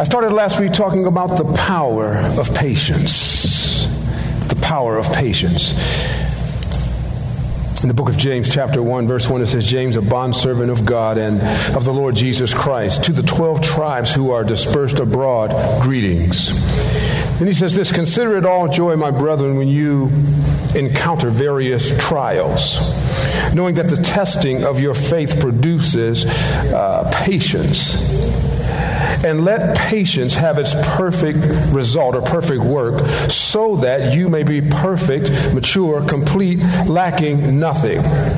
I started last week talking about the power of patience. The power of patience. In the book of James, chapter 1, verse 1, it says, James, a bondservant of God and of the Lord Jesus Christ, to the 12 tribes who are dispersed abroad, greetings. And he says this, consider it all joy, my brethren, when you encounter various trials, knowing that the testing of your faith produces patience. And let patience have its perfect result or perfect work, so that you may be perfect, mature, complete, lacking nothing.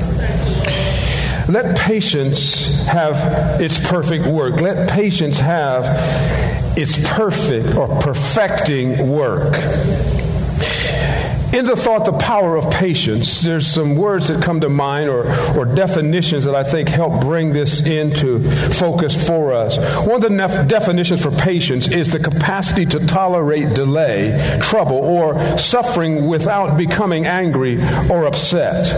Let patience have its perfect work. Let patience have its perfect or perfecting work. In the thought, the power of patience, there's some words that come to mind or definitions that I think help bring this into focus for us. One of the definitions for patience is the capacity to tolerate delay, trouble, or suffering without becoming angry or upset.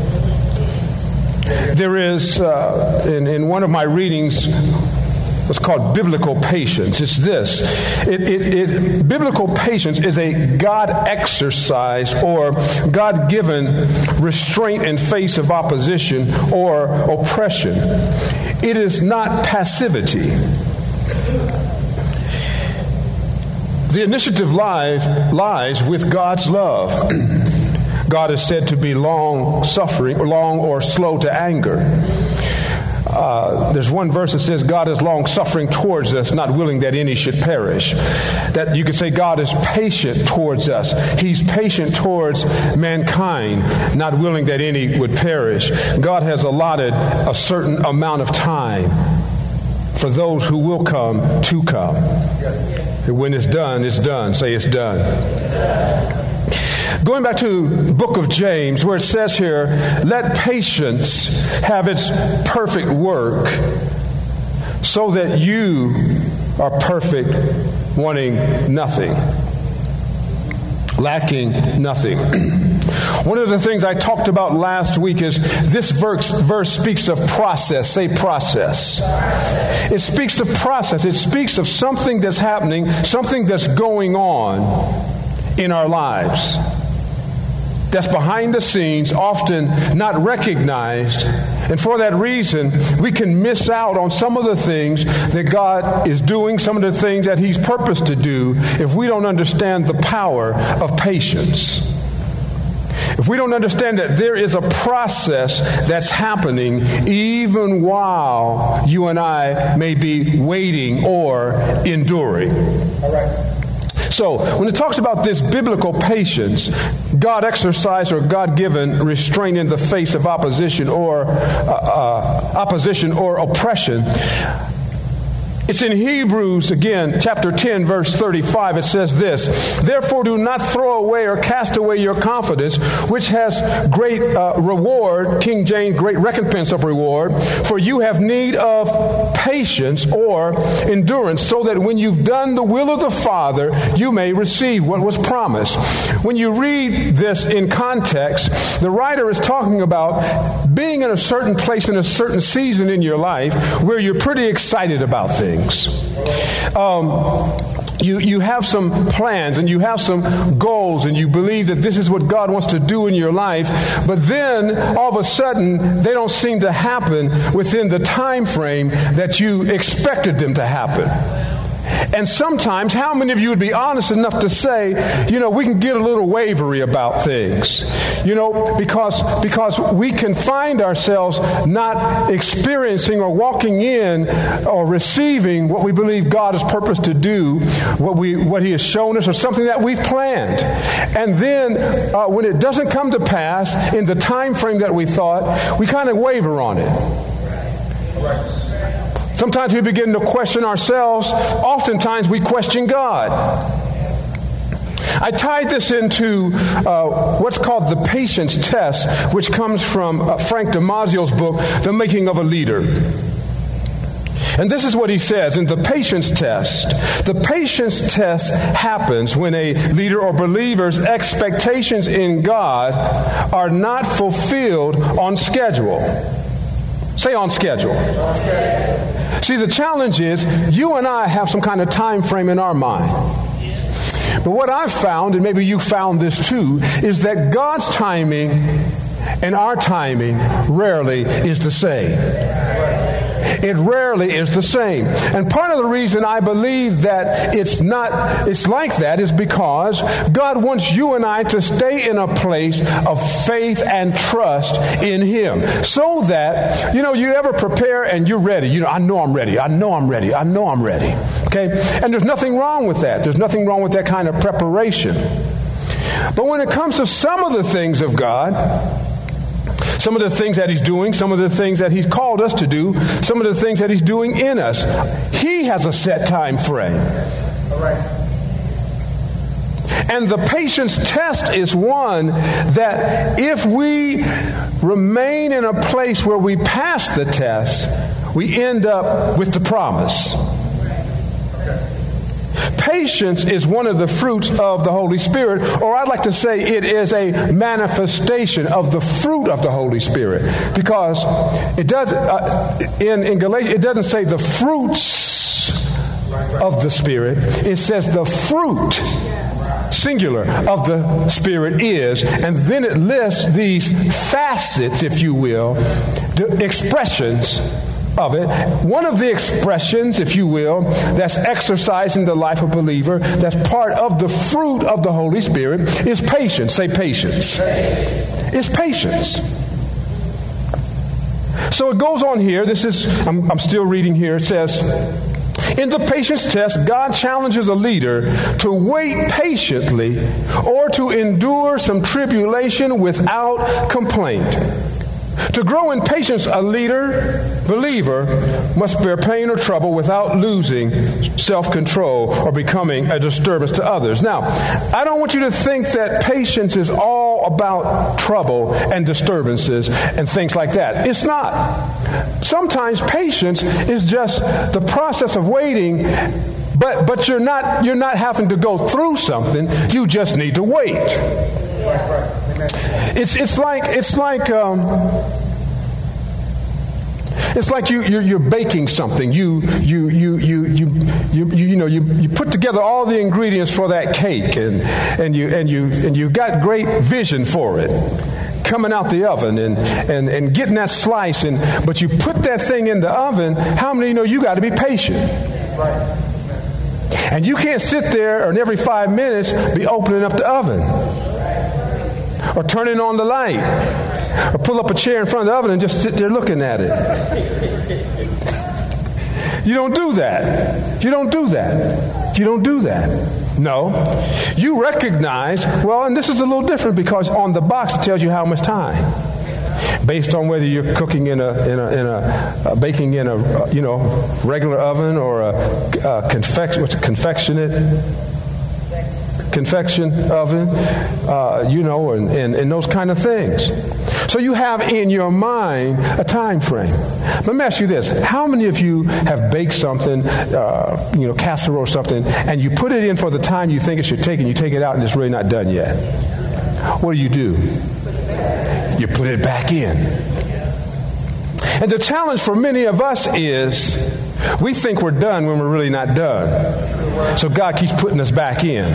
There is, in one of my readings, what's called biblical patience. It's this. Biblical patience is a God-exercised or God-given restraint in face of opposition or oppression. It is not passivity. The initiative lies with God's love. God is said to be long-suffering, long or slow to anger. There's one verse that says God is long-suffering towards us, not willing that any should perish. That you could say God is patient towards us. He's patient towards mankind, not willing that any would perish. God has allotted a certain amount of time for those who will come to come. And when it's done, it's done. Say it's done. Going back to the book of James, where it says here, let patience have its perfect work, so that you are perfect, wanting nothing, lacking nothing. One of the things I talked about last week is this verse speaks of process. Say process. It speaks of process. It speaks of something that's happening, something that's going on in our lives. That's behind the scenes, often not recognized. And for that reason, we can miss out on some of the things that God is doing, some of the things that He's purposed to do, if we don't understand the power of patience. If we don't understand that there is a process that's happening even while you and I may be waiting or enduring. All right. So, when it talks about this biblical patience, God exercised or God-given restraint in the face of opposition or oppression, it's in Hebrews, again, chapter 10, verse 35. It says this, therefore do not throw away or cast away your confidence, which has great reward, King James, great recompense of reward, for you have need of patience or endurance, so that when you've done the will of the Father, you may receive what was promised. When you read this in context, the writer is talking about being in a certain place in a certain season in your life where you're pretty excited about things. You have some plans and you have some goals and you believe that this is what God wants to do in your life, but then all of a sudden they don't seem to happen within the time frame that you expected them to happen. And sometimes, how many of you would be honest enough to say, we can get a little wavery about things, because we can find ourselves not experiencing or walking in or receiving what we believe God has purposed to do, what He has shown us, or something that we've planned. And then when it doesn't come to pass in the time frame that we thought, we kind of waver on it. Sometimes we begin to question ourselves. Oftentimes we question God. I tied this into what's called the patience test, which comes from Frank Damasio's book, The Making of a Leader. And this is what he says in the patience test. The patience test happens when a leader or believer's expectations in God are not fulfilled on schedule. Say on schedule. See, the challenge is you and I have some kind of time frame in our mind. But what I've found, and maybe you found this too, is that God's timing and our timing rarely is the same. It rarely is the same. And part of the reason I believe that it's like that is because God wants you and I to stay in a place of faith and trust in Him. So that, you ever prepare and you're ready. I know I'm ready. Okay? And there's nothing wrong with that. There's nothing wrong with that kind of preparation. But when it comes to some of the things of God, some of the things that He's doing, some of the things that He's called us to do, some of the things that He's doing in us, He has a set time frame. All right. And the patience test is one that if we remain in a place where we pass the test, we end up with the promise. Patience is one of the fruits of the Holy Spirit, or I'd like to say it is a manifestation of the fruit of the Holy Spirit, because it does in Galatians it doesn't say the fruits of the Spirit. It says the fruit, singular, of the Spirit is, and then it lists these facets, if you will, the expressions of it. One of the expressions, if you will, that's exercised in the life of a believer, that's part of the fruit of the Holy Spirit, is patience. Say patience. It's patience. So it goes on here. I'm still reading here. It says, in the patience test, God challenges a leader to wait patiently or to endure some tribulation without complaint. To grow in patience, a believer, must bear pain or trouble without losing self-control or becoming a disturbance to others. Now, I don't want you to think that patience is all about trouble and disturbances and things like that. It's not. Sometimes patience is just the process of waiting, but you're not having to go through something. You just need to wait. It's like you're baking something. You put together all the ingredients for that cake, and you got great vision for it, coming out the oven and getting that slice, but you put that thing in the oven. How many know you got to be patient? And you can't sit there and every 5 minutes be opening up the oven or turning on the light, or pull up a chair in front of the oven and just sit there looking at it. You don't do that. You don't do that. You don't do that. No. You recognize, and this is a little different because on the box it tells you how much time, based on whether you're cooking baking in a regular oven or a confection oven, and those kind of things. So you have in your mind a time frame. Let me ask you this. How many of you have baked something, casserole or something, and you put it in for the time you think it should take, and you take it out and it's really not done yet? What do? You put it back in. And the challenge for many of us is we think we're done when we're really not done. So God keeps putting us back in.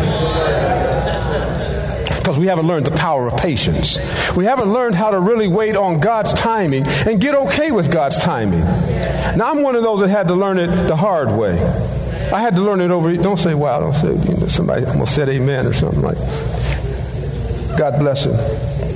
Because we haven't learned the power of patience. We haven't learned how to really wait on God's timing and get okay with God's timing. Now, I'm one of those that had to learn it the hard way. I had to learn it over. Don't say wow. Don't say somebody almost said amen or something like. God bless him.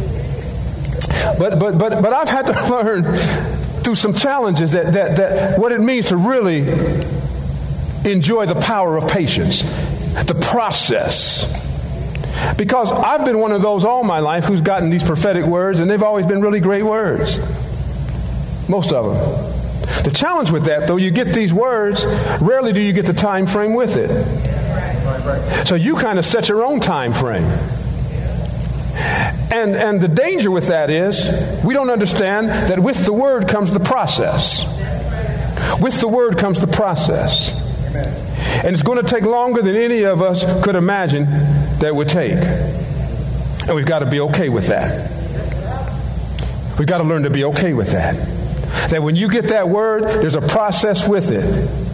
But I've had to learn through some challenges that what it means to really enjoy the power of patience, the process. Because I've been one of those all my life who's gotten these prophetic words, and they've always been really great words. Most of them. The challenge with that, though, you get these words, rarely do you get the time frame with it. So you kind of set your own time frame. And the danger with that is we don't understand that with the word comes the process. With the word comes the process. And it's going to take longer than any of us could imagine that it would take. And we've got to be okay with that. We've got to learn to be okay with that. That when you get that word, there's a process with it.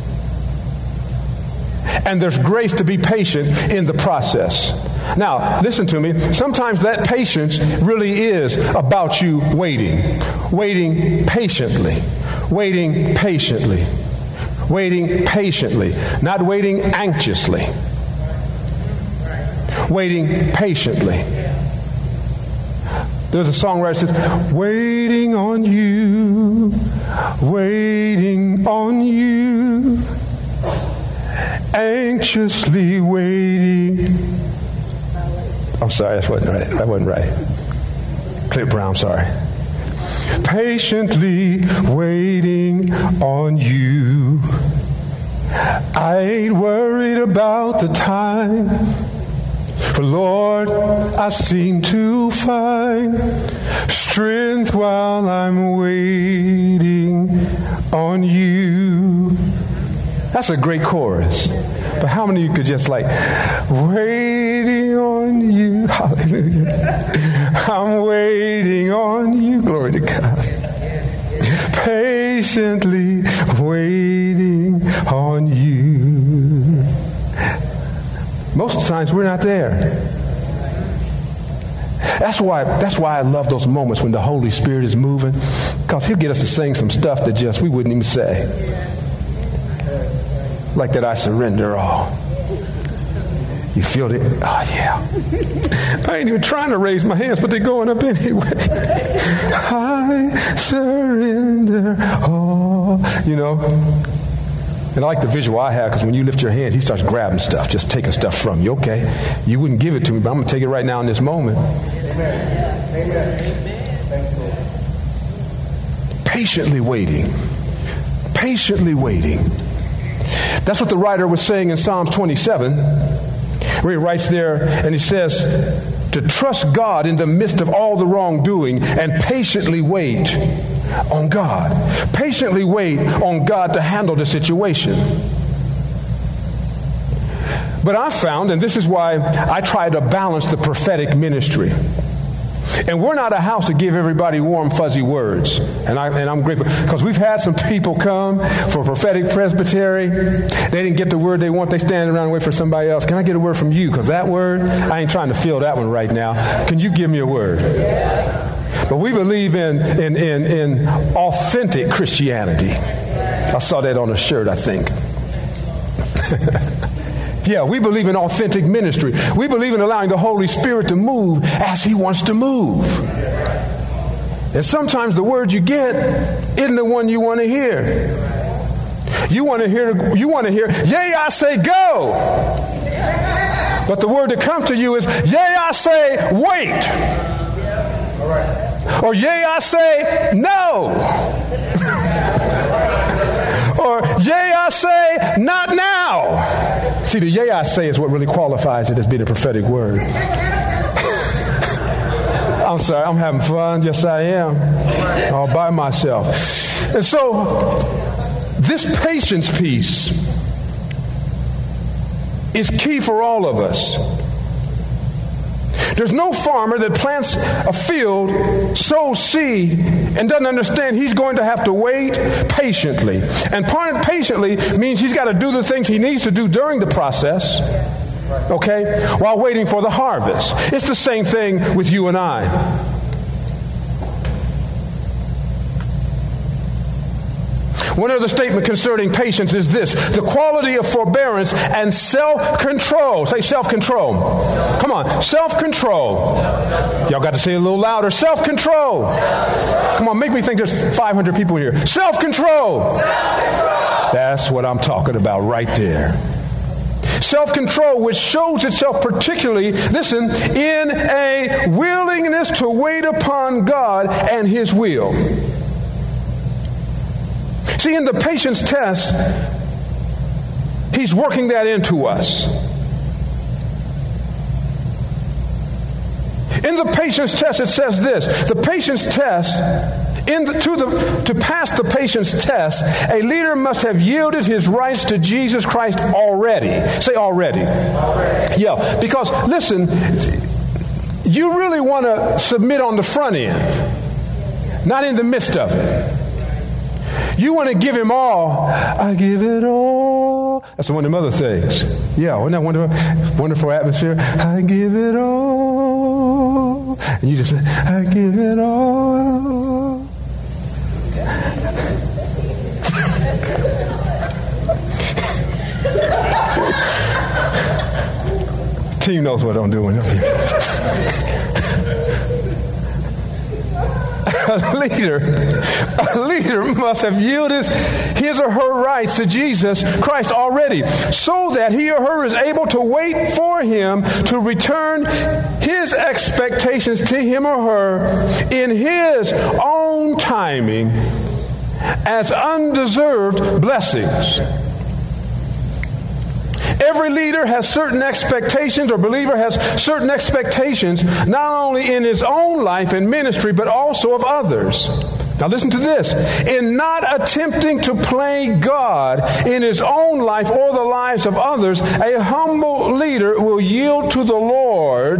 And there's grace to be patient in the process. Now, listen to me. Sometimes that patience really is about you waiting. Waiting patiently. Waiting patiently. Waiting patiently. Not waiting anxiously. Waiting patiently. There's a songwriter that says, waiting on you, waiting on you, anxiously waiting. I'm sorry, that wasn't right. That wasn't right. Clint Brown, sorry. Patiently waiting on you. I ain't worried about the time. For Lord, I seem to find strength while I'm waiting on you. That's a great chorus. But how many of you could just like, waiting on you? Hallelujah. I'm waiting on you. Glory to God. Patiently waiting on you. Most of the times we're not there. That's why I love those moments when the Holy Spirit is moving, because he'll get us to sing some stuff that just we wouldn't even say. Like that I surrender all. You feel it? Oh, yeah. I ain't even trying to raise my hands, but they're going up anyway. I surrender all. You know? And I like the visual I have, because when you lift your hands, he starts grabbing stuff, just taking stuff from you. Okay, you wouldn't give it to me, but I'm going to take it right now in this moment. Amen. Amen. Patiently waiting. Patiently waiting. That's what the writer was saying in Psalms 27, where he writes there, and he says, to trust God in the midst of all the wrongdoing and patiently wait on God. Patiently wait on God to handle the situation. But I found, and this is why I try to balance the prophetic ministry. And we're not a house to give everybody warm, fuzzy words. And I'm grateful, because we've had some people come for prophetic presbytery. They didn't get the word they want. They stand around and wait for somebody else. Can I get a word from you? Because that word, I ain't trying to fill that one right now. Can you give me a word? But we believe in authentic Christianity. I saw that on a shirt, I think. Yeah, we believe in authentic ministry. We believe in allowing the Holy Spirit to move as he wants to move. And sometimes the word you get isn't the one you want to hear. You want to hear, yea, I say go. But the word that comes to you is, yea, I say wait. Or yea, I say no. Or yea, I say not now. See, the yea, I say is what really qualifies it as being a prophetic word. I'm sorry, I'm having fun. Yes, I am. All by myself. And so, this patience piece is key for all of us. There's no farmer that plants a field, sows seed, and doesn't understand he's going to have to wait patiently. And patiently means he's got to do the things he needs to do during the process, okay, while waiting for the harvest. It's the same thing with you and I. One other statement concerning patience is this: the quality of forbearance and self-control. Say self-control. Come on, self-control. Y'all got to say it a little louder. Self-control. Come on, make me think there's 500 people here. Self-control. That's what I'm talking about right there. Self-control, which shows itself particularly, listen, in a willingness to wait upon God and his will. See, in the patience test, he's working that into us. In the patience test, it says this: the patience test, to pass the patience test, a leader must have yielded his rights to Jesus Christ already. Say already. Yeah, because listen, you really want to submit on the front end, not in the midst of it. You want to give him all. I give it all. That's one of them other things. Yeah, wasn't that wonderful? Wonderful atmosphere. I give it all. And you just say, I give it all. Team knows what I'm doing. A leader must have yielded his or her rights to Jesus Christ already, so that he or her is able to wait for him to return his expectations to him or her in his own timing as undeserved blessings. Every leader has certain expectations, or believer has certain expectations, not only in his own life and ministry, but also of others. Now listen to this. In not attempting to play God in his own life or the lives of others, a humble leader will yield to the Lord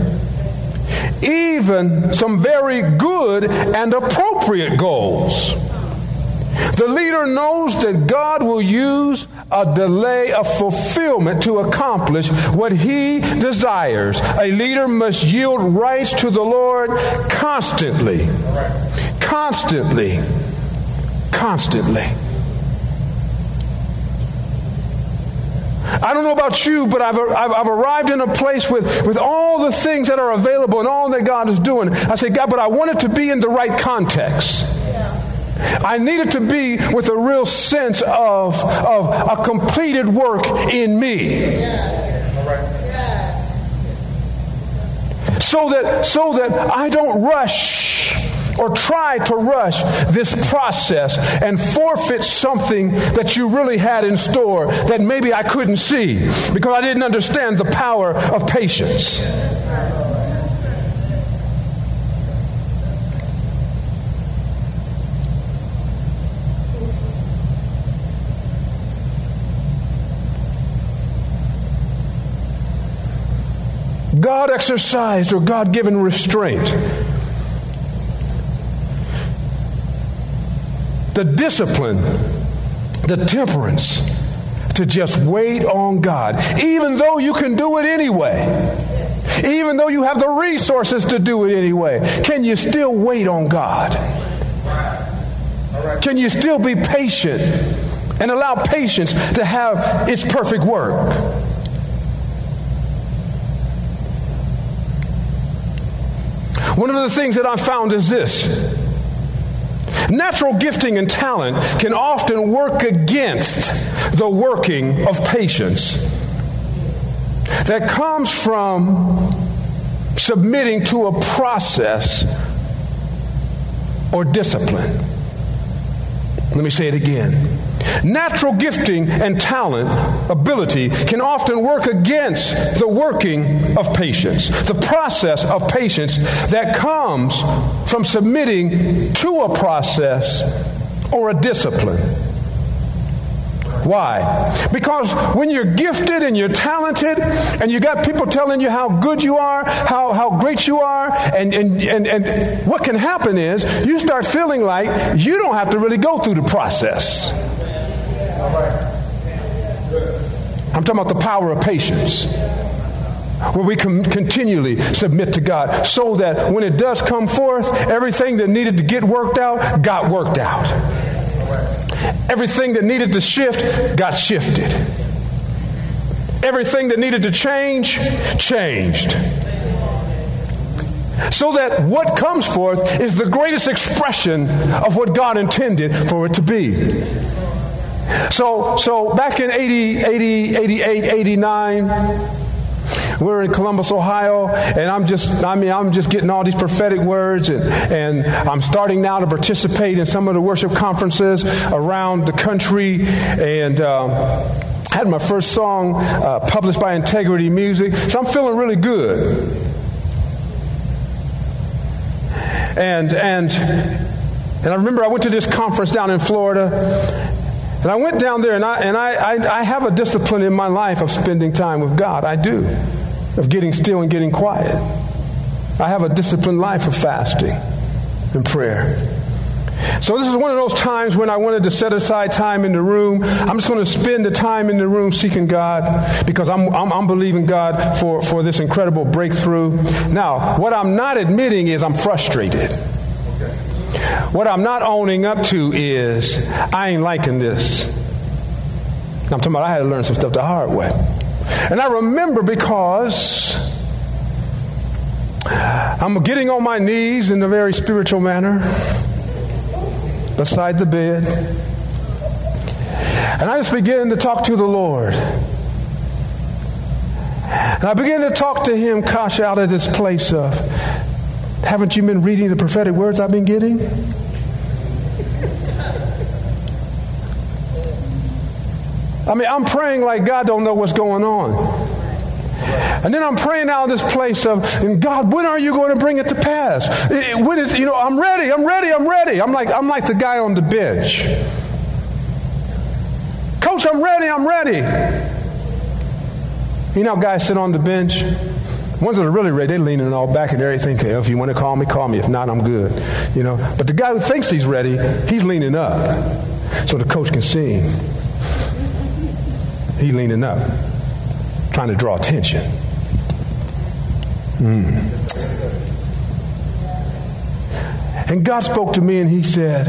even some very good and appropriate goals. The leader knows that God will use a delay of fulfillment to accomplish what he desires. A leader must yield rights to the Lord constantly. Constantly. Constantly. I don't know about you, but I've arrived in a place with all the things that are available and all that God is doing. I say, God, but I want it to be in the right context. I need it to be with a real sense of a completed work in me. So that I don't rush or try to rush this process and forfeit something that you really had in store that maybe I couldn't see because I didn't understand the power of patience. God exercised or God-given restraint. The discipline, the temperance to just wait on God, even though you can do it anyway. Even though you have the resources to do it anyway. Can you still wait on God? Can you still be patient and allow patience to have its perfect work? One of the things that I found is this. Natural gifting and talent can often work against the working of patience that comes from submitting to a process or discipline. Let me say it again. Natural gifting and talent, ability, can often work against the working of patience, the process of patience that comes from submitting to a process or a discipline. Why? Because when you're gifted and you're talented and you got people telling you how good you are, how great you are, and what can happen is you start feeling like you don't have to really go through the process. I'm talking about the power of patience, where we can continually submit to God so that when it does come forth, everything that needed to get worked out got worked out. Everything that needed to shift got shifted. Everything that needed to change, changed. So that what comes forth is the greatest expression of what God intended for it to be. So back in 88, 89, we're in Columbus, Ohio, and I'm just getting all these prophetic words, and I'm starting now to participate in some of the worship conferences around the country, and I had my first song published by Integrity Music, so I'm feeling really good. And I remember I went to this conference down in Florida. And I went down there, and I have a discipline in my life of spending time with God. I do. Of getting still and getting quiet. I have a disciplined life of fasting and prayer. So this is one of those times when I wanted to set aside time in the room. I'm just going to spend the time in the room seeking God because I'm believing God for this incredible breakthrough. Now, what I'm not admitting is I'm frustrated. What I'm not owning up to is I ain't liking this. I'm talking about I had to learn some stuff the hard way. And I remember because I'm getting on my knees in a very spiritual manner beside the bed. And I just began to talk to the Lord. And I began to talk to him, Kosh, out of this place of, haven't you been reading the prophetic words I've been getting? I mean, I'm praying like God don't know what's going on. And then I'm praying out of this place of, and God, when are you going to bring it to pass? When is, I'm ready. I'm like the guy on the bench. Coach, I'm ready. Guys sit on the bench. Ones that are really ready, they're leaning all back and everything. Okay, if you want to call me, call me. If not, I'm good. But the guy who thinks he's ready, he's leaning up so the coach can see him. He's leaning up, trying to draw attention. And God spoke to me and he said,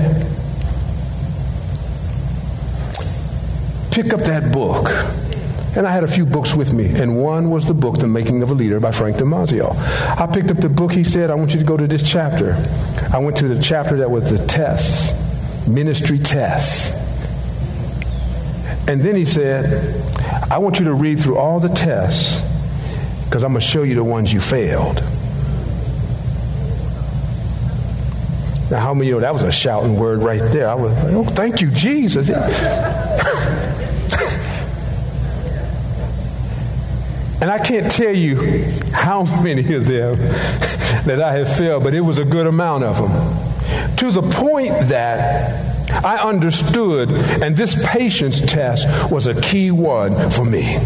pick up that book. And I had a few books with me, and one was the book, The Making of a Leader by Frank Damasio. I picked up the book. He said, I want you to go to this chapter. I went to the chapter that was the tests, ministry tests. And then he said, I want you to read through all the tests because I'm going to show you the ones you failed. Now, how many that was a shouting word right there? I was like, oh, thank you, Jesus. And I can't tell you how many of them that I have failed, but it was a good amount of them. To the point that I understood, and this patience test was a key one for me.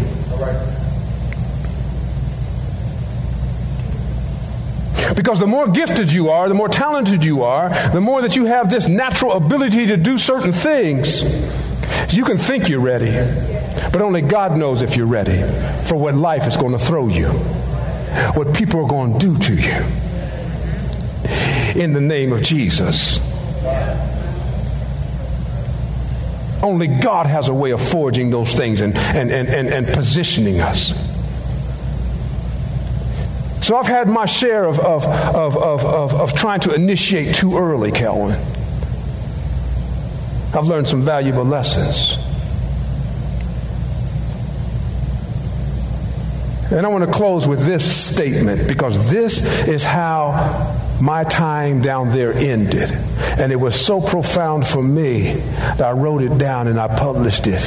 Because the more gifted you are, the more talented you are, the more that you have this natural ability to do certain things, you can think you're ready, but only God knows if you're ready for what life is going to throw you, what people are going to do to you. In the name of Jesus. Only God has a way of forging those things and positioning us. So I've had my share of trying to initiate too early, Kelvin. I've learned some valuable lessons. And I want to close with this statement because this is how my time down there ended. And it was so profound for me that I wrote it down and I published it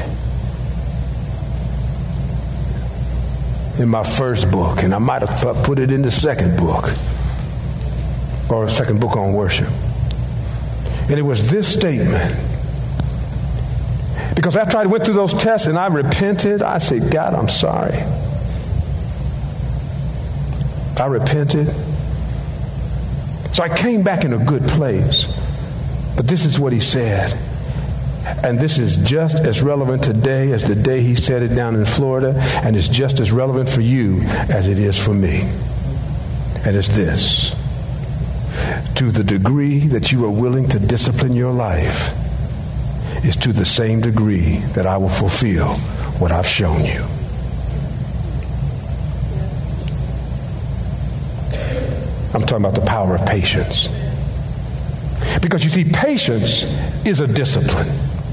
in my first book. And I might have put it in the second book or second book on worship. And it was this statement. Because after I went through those tests and I repented, I said, God, I'm sorry. I repented. So I came back in a good place. But this is what he said. And this is just as relevant today as the day he said it down in Florida. And it's just as relevant for you as it is for me. And it's this. To the degree that you are willing to discipline your life is to the same degree that I will fulfill what I've shown you. I'm talking about the power of patience. Because you see, patience is a discipline.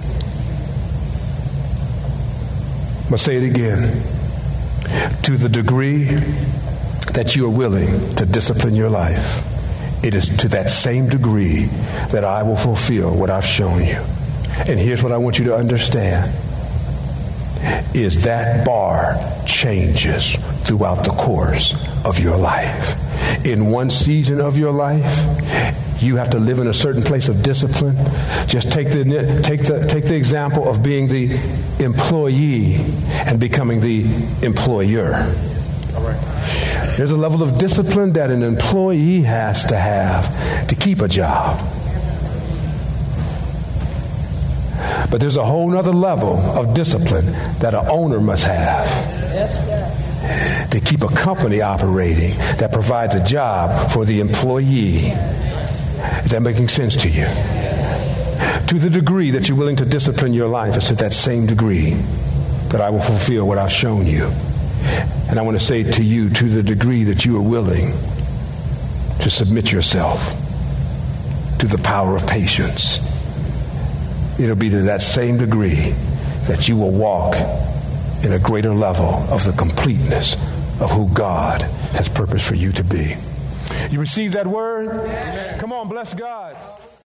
I'll say it again. To the degree that you are willing to discipline your life, it is to that same degree that I will fulfill what I've shown you. And here's what I want you to understand. Is that bar changes throughout the course of your life. In one season of your life, you have to live in a certain place of discipline. Just take the example of being the employee and becoming the employer. All right. There's a level of discipline that an employee has to have to keep a job. But there's a whole other level of discipline that an owner must have. To keep a company operating that provides a job for the employee. Is that making sense to you? To the degree that you're willing to discipline your life, it's to that same degree that I will fulfill what I've shown you. And I want to say to you, to the degree that you are willing to submit yourself to the power of patience, it'll be to that same degree that you will walk in a greater level of the completeness of who God has purposed for you to be. You receive that word? Come on, bless God.